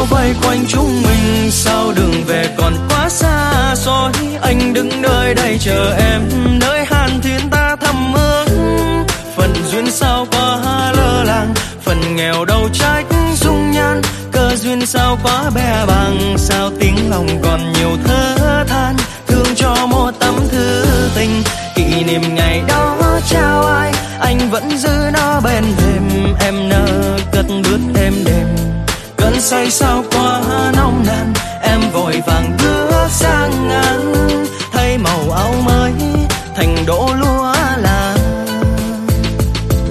vây quanh chúng mình, sao đường về còn quá xa xôi. Anh đứng nơi đây chờ em, nơi hàn thiên ta thăm ước. Phần duyên sao quá lơ làng, phần nghèo đâu trách dung nhan. Cơ duyên sao quá bé bàng, sao tiếng lòng còn nhiều thở than. Thương cho một tấm thư tình, kỷ niệm ngày đó trao ai, anh vẫn giữ nó bên thềm. Em nỡ cất bước êm đềm, cơn say sao quá nồng nàn. Em vội vàng bước sang ngang, thấy màu áo mới thành đỗ lúa